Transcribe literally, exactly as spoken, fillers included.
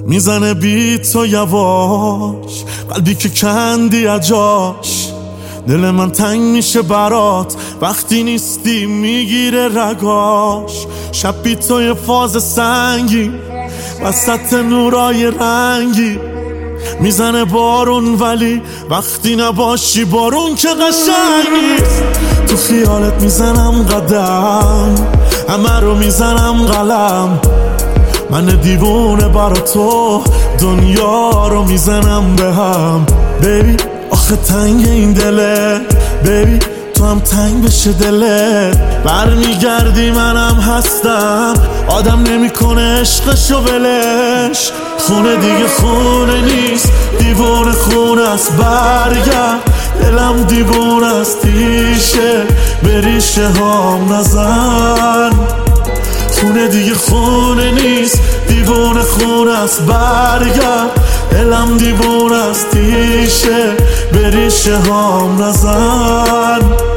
میزنه بیت و یواش، قلبی که کندی اجاش. دل من تنگ میشه برات وقتی نیستی، میگیره رگاش. شب بی توی فاز سنگی وسط نورای رنگی، میزنه بارون ولی وقتی نباشی بارون که قشنگ نیست. تو خیالت میزنم قدم، همه رو میزنم قلم. من دیوونه برا تو دنیا رو میزنم به هم. بیبی آخه تنگ این دله، بیبی تو هم تنگ بشه دله. برمیگردی منم هستم، آدم نمیکنه عشقشو ولش. خونه دیگه خونه نیست، دیوونه خونه است. برگرد دلم دیوونه است، تیشه به ریشه هام نزن. خونه دیگه خونه نیست، دیوونه خونه است. برگرد دلم دیوونه است، تیشه به ریشه هام نزن.